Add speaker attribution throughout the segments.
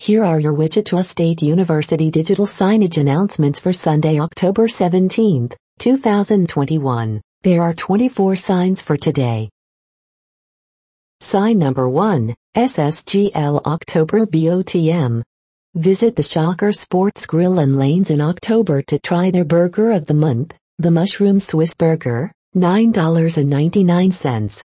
Speaker 1: Here are your Wichita State University digital signage announcements for Sunday, October 17, 2021. There are 24 signs for today. Sign number 1, SSGL October BOTM. Visit the Shocker Sports Grill and Lanes in October to try their burger of the month, the Mushroom Swiss Burger, $9.99.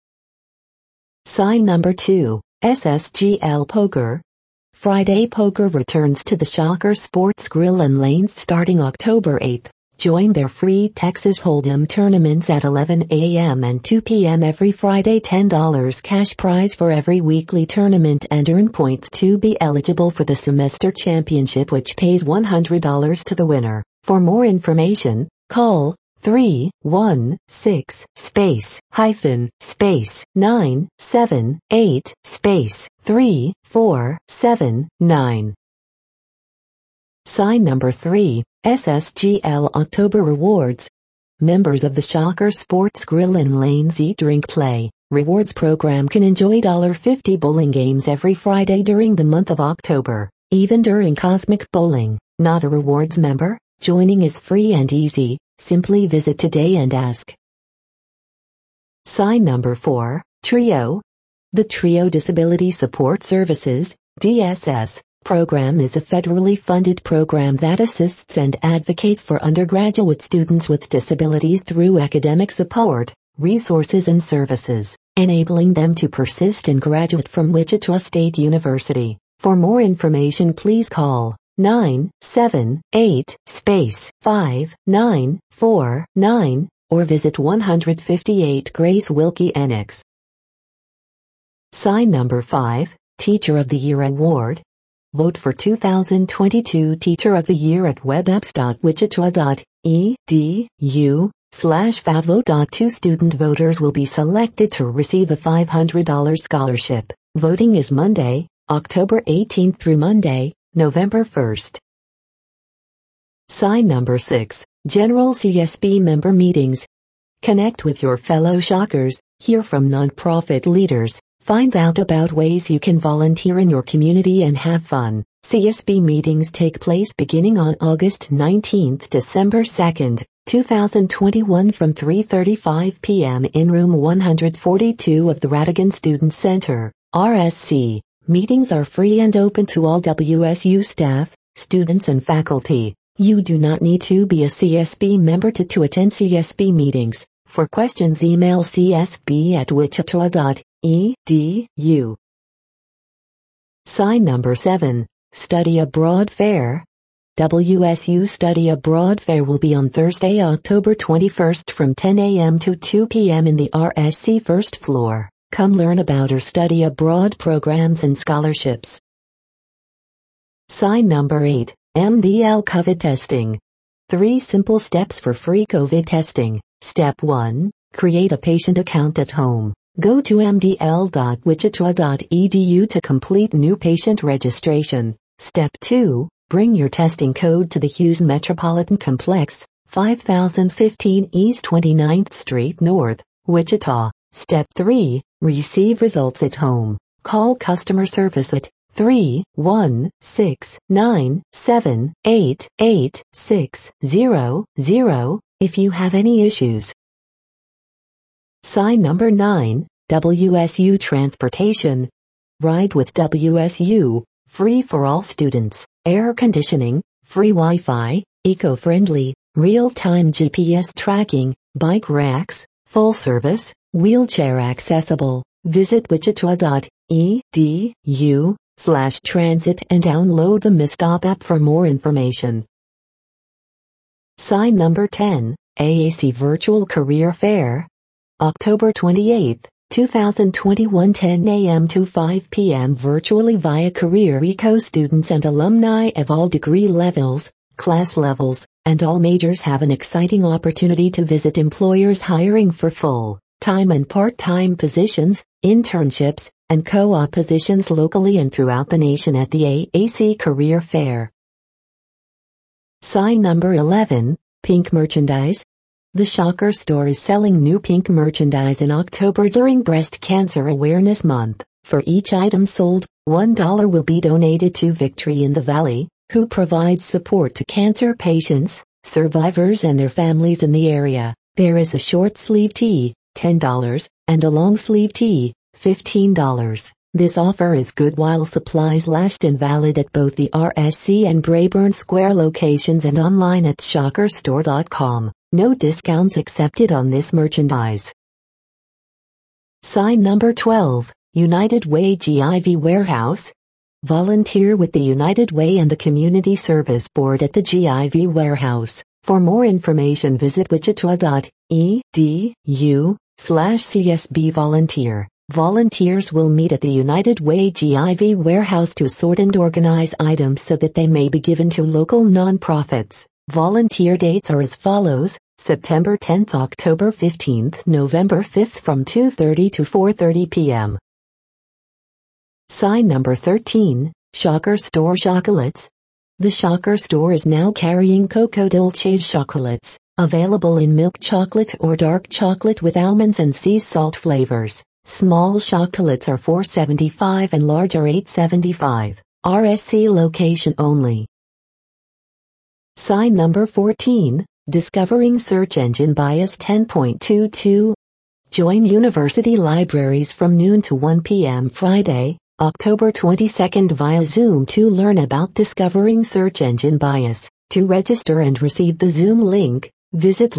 Speaker 1: Sign number 2, SSGL Poker. Friday Poker returns to the Shocker Sports Grill and Lanes starting October 8. Join their free Texas Hold'em tournaments at 11 a.m. and 2 p.m. every Friday. $10 cash prize for every weekly tournament and earn points to be eligible for the semester championship, which pays $100 to the winner. For more information, call 316-978-3479. Sign number 3, SSGL October Rewards. Members of the Shocker Sports Grill and Lanes Eat Drink Play Rewards program can enjoy $50 bowling games every Friday during the month of October, even during Cosmic Bowling. Not a rewards member? Joining is free and easy. Simply visit today and ask. Sign number 4, TRIO. The TRIO Disability Support Services, DSS, program is a federally funded program that assists and advocates for undergraduate students with disabilities through academic support, resources and services, enabling them to persist and graduate from Wichita State University. For more information, please call 978-5949 or visit 158 Grace Wilkie Annex. Sign number 5, Teacher of the Year Award. Vote for 2022 Teacher of the Year at webapps.wichita.edu/favvote. 2 student voters will be selected to receive a $500 scholarship. Voting is Monday, October 18 through Monday, November 1st. Sign number 6, General CSB Member Meetings. Connect with your fellow Shockers, hear from nonprofit leaders, find out about ways you can volunteer in your community and have fun. CSB meetings take place beginning on August 19 to December 2, 2021 from 3:35 p.m. in room 142 of the Radigan Student Center, RSC. Meetings are free and open to all WSU staff, students and faculty. You do not need to be a CSB member to attend CSB meetings. For questions, email csb@wichita.edu. Sign number 7, Study Abroad Fair. WSU Study Abroad Fair will be on Thursday, October 21 from 10 a.m. to 2 p.m. in the RSC first floor. Come learn about our study abroad programs and scholarships. Sign number 8, MDL COVID Testing. 3 simple steps for free COVID testing. Step 1, create a patient account at home. Go to mdl.wichita.edu to complete new patient registration. Step 2, bring your testing code to the Hughes Metropolitan Complex, 5015 East 29th Street North, Wichita. Step 3, receive results at home. Call customer service at 316-978-8600 if you have any issues. Sign number 9, WSU Transportation. Ride with WSU, free for all students, air conditioning, free Wi-Fi, eco-friendly, real-time GPS tracking, bike racks, full service, wheelchair accessible. Visit wichita.edu/transit and download the MyStop app for more information. Sign number 10, AAC Virtual Career Fair. October 28, 2021 10 a.m. to 5 p.m. virtually via Career Eco. Students and alumni of all degree levels, class levels, and all majors have an exciting opportunity to visit employers hiring for full-time and part-time positions, internships, and co-op positions locally and throughout the nation at the AAC Career Fair. Sign number 11, Pink Merchandise. The Shocker store is selling new pink merchandise in October during Breast Cancer Awareness Month. For each item sold, $1 will be donated to Victory in the Valley, who provides support to cancer patients, survivors and their families in the area. There is a short sleeve tee, $10, and a long sleeve tee, $15. This offer is good while supplies last and valid at both the RSC and Brayburn Square locations and online at shockerstore.com. No discounts accepted on this merchandise. Sign number 12, United Way GIV Warehouse. Volunteer with the United Way and the Community Service Board at the GIV Warehouse. For more information visit wichita.edu/CSB volunteer. Volunteers will meet at the United Way GIV Warehouse to sort and organize items so that they may be given to local nonprofits. Volunteer dates are as follows: September 10th, October 15th, November 5th from 2:30 to 4:30 p.m. Sign number 13, Shocker Store Chocolates. The Shocker Store is now carrying Coco Dolce's chocolates, available in milk chocolate or dark chocolate with almonds and sea salt flavors. Small chocolates are $4.75 and large are $8.75. RSC location only. Sign number 14, Discovering Search Engine Bias 10.22. Join university libraries from noon to 1 p.m. Friday, October 22nd via Zoom to learn about discovering search engine bias. To register and receive the Zoom link, visit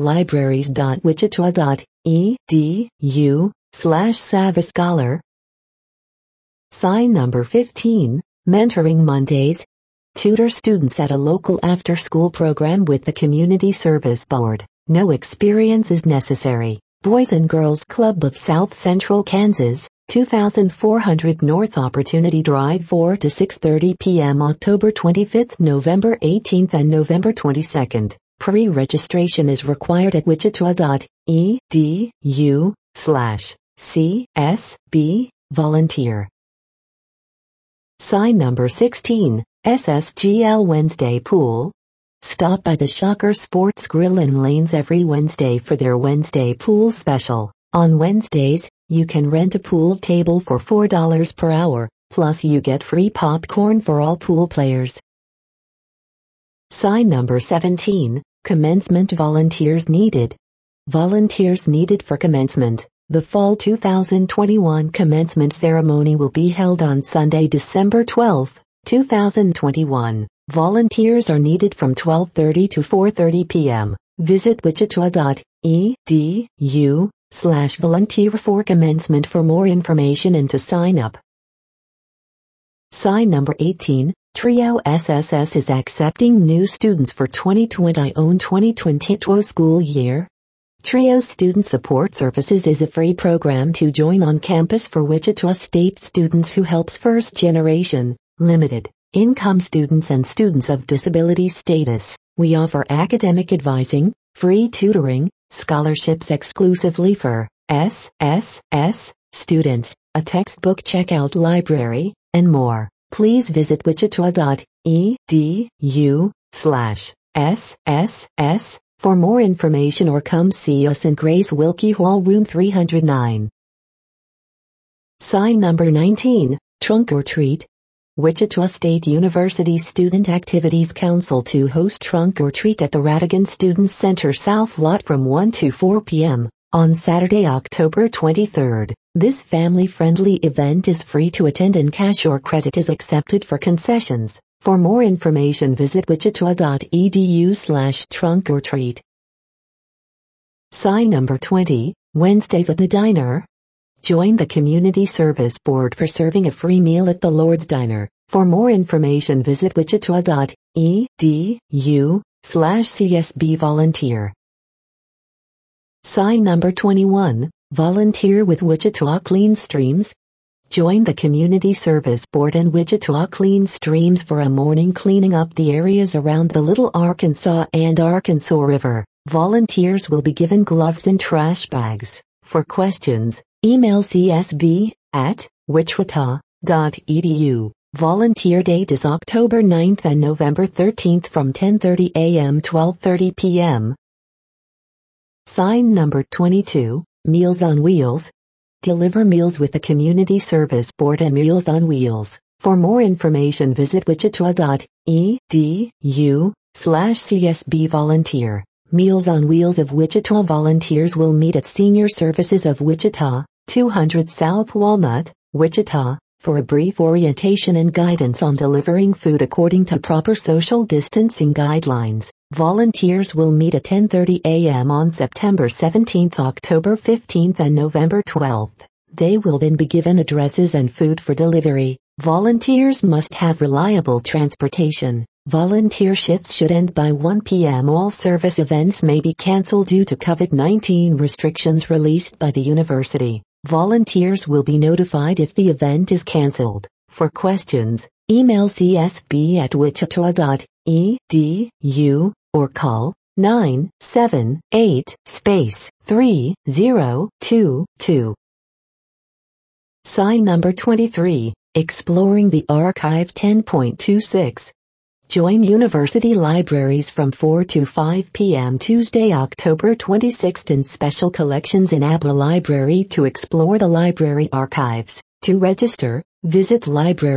Speaker 1: libraries.wichita.edu/SavasScholar. Sign number 15, Mentoring Mondays. Tutor students at a local after-school program with the Community Service Board. No experience is necessary. Boys and Girls Club of South Central Kansas, 2400 North Opportunity Drive 4 to 6:30 p.m. October 25th, November 18th and November 22nd. Pre-registration is required at wichita.edu/CSB volunteer. Sign number 16, SSGL Wednesday Pool. Stop by the Shocker Sports Grill in Lanes every Wednesday for their Wednesday Pool Special. On Wednesdays, you can rent a pool table for $4 per hour, plus you get free popcorn for all pool players. Sign number 17, Commencement Volunteers Needed. Volunteers needed for commencement. The Fall 2021 commencement ceremony will be held on Sunday, December 12, 2021. Volunteers are needed from 12:30 to 4:30 p.m. Visit wichita.edu/volunteer for commencement for more information and to sign up. Sign number 18, Trio SSS is accepting new students for 2021-2022 school year. Trio Student Support Services is a free program to join on campus for Wichita State students who helps first-generation, limited-income students and students of disability status. We offer academic advising, free tutoring, scholarships exclusively for SSS students, a textbook checkout library, and more. Please visit wichita.edu/SSS for more information or come see us in Grace Wilkie Hall room 309. Sign number 19, Trunk or Treat. Wichita State University Student Activities Council to host Trunk or Treat at the Radigan Student Center South Lot from 1 to 4 p.m. on Saturday, October 23rd. This family-friendly event is free to attend and cash or credit is accepted for concessions. For more information visit wichita.edu/trunkortreat. Sign number 20, Wednesdays at the Diner. Join the Community Service Board for serving a free meal at the Lord's Diner. For more information visit wichita.edu/CSB volunteer. Sign number 21, Volunteer with Wichita Clean Streams. Join the Community Service Board and Wichita Clean Streams for a morning cleaning up the areas around the Little Arkansas and Arkansas River. Volunteers will be given gloves and trash bags. For questions, email csb@wichita.edu. Volunteer date is October 9th and November 13th from 10:30 a.m. 12:30 p.m. Sign number 22, Meals on Wheels. Deliver meals with the Community Service Board and Meals on Wheels. For more information visit wichita.edu/CSB volunteer. Meals on Wheels of Wichita volunteers will meet at Senior Services of Wichita, 200 South Walnut, Wichita, for a brief orientation and guidance on delivering food according to proper social distancing guidelines. Volunteers will meet at 10:30 a.m. on September 17, October 15, and November 12. They will then be given addresses and food for delivery. Volunteers must have reliable transportation. Volunteer shifts should end by 1 p.m. All service events may be canceled due to COVID-19 restrictions released by the university. Volunteers will be notified if the event is canceled. For questions, email csb@wichita.edu or call 978-3022. Sign number 23, Exploring the Archive 10.26. Join University Libraries from 4 to 5 p.m. Tuesday, October 26 in Special Collections in Abla Library to explore the library archives. To register, visit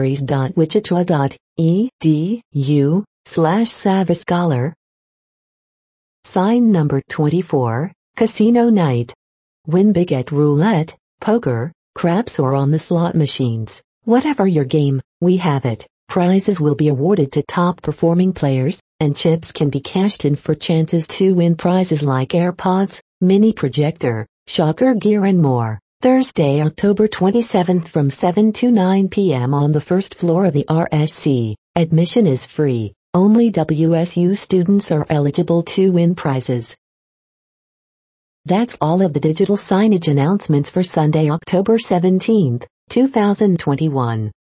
Speaker 1: libraries.wichita.edu/SavasScholar. Sign number 24, Casino Night. Win big at roulette, poker, craps or on the slot machines. Whatever your game, we have it. Prizes will be awarded to top-performing players, and chips can be cashed in for chances to win prizes like AirPods, mini projector, shocker gear and more. Thursday, October 27 from 7 to 9 p.m. on the first floor of the RSC. Admission is free. Only WSU students are eligible to win prizes. That's all of the digital signage announcements for Sunday, October 17, 2021.